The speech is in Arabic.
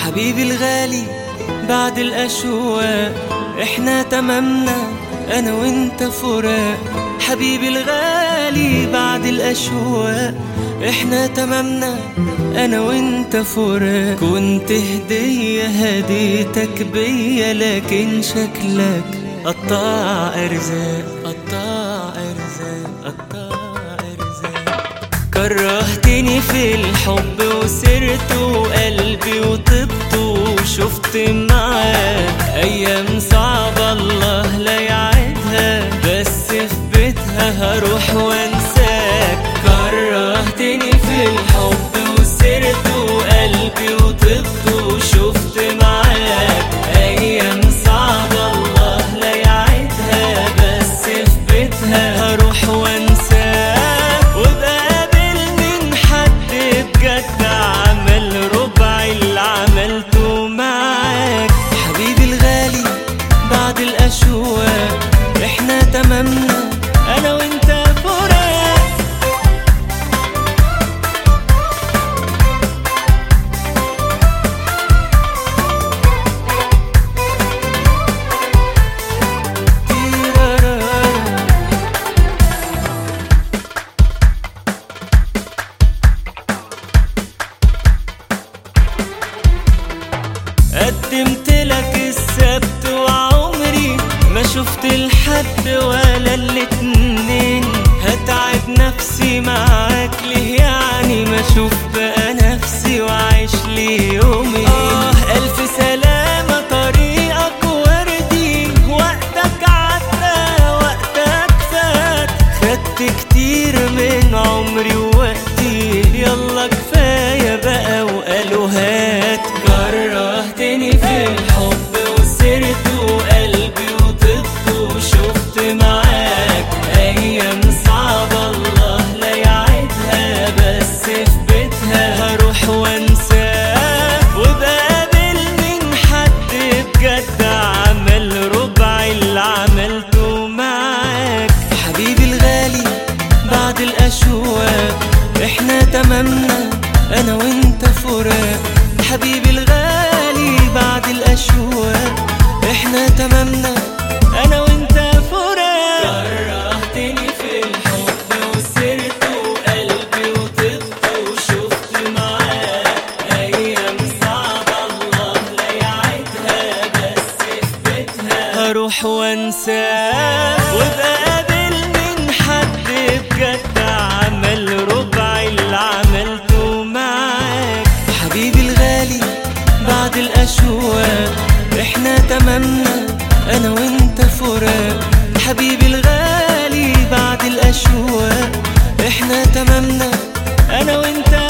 حبيبي الغالي بعد الأشواق احنا تمامنا أنا وانت فراق. حبيبي الغالي بعد الأشواق احنا تمامنا أنا وانت فراق. كنت هدية هديتك بيا لكن شكلك قطاع أرزاق قطاع أرزاق قطاع أرزاق. كرهتني في الحب وسرت وقلبي وطبت وشفت معاك أيام صعبة الله لا يعيدها، بس في بيتها هروح وانساك. كرهتني في الحب وسرت وقلبي وطبت وشفت معاك أيام صعبة الله لا يعيدها، بس في بيتها هروح وانساك. وبقابل من حد بجد عمل ربع اللي عملته معاك. حبيبي الغالي بعد الأشواق احنا تمامنا أنا وانت فراق. قدمت لك السبت وعمري ما شفت الحد ولا الاتنين. هتعب نفسي معاك ليه يعني ما اشوف بقى نفسي وعيش لي يومين. ألف سلامة طريقك وردي، وقتك عدى وقتك فات. خدت كتير من عمري ووقتي يلا كفاية بقى وقالوا هات. كرهتني في الحب وسرت وقلبي وطبت وشفت معاك أيام صعبة الله لا يعيدها، بس في بيتها هروح وانساك. وبقابل من حد بجد عمل ربع اللي عملته معاك. حبيبي الغالي بعد الأشواق احنا تمامنا أنا وانت فراق. حبيبي الغالي بعد الأشواق احنا تمامنا أنا وانت فراق. كرهتني في الحب وسرت وقلبي وطبت وشفت معاك أيام صعبة الله لا يعيدها، بس في بيتها هروح وانساك. وبقابل من حد بجد عمل ربع اللي عملته معاك. حبيبي الغالي بعد الأشواق احنا تمامنا أنا وانت فراق. حبيبي الغالي بعد الأشواق احنا تمامنا أنا وانت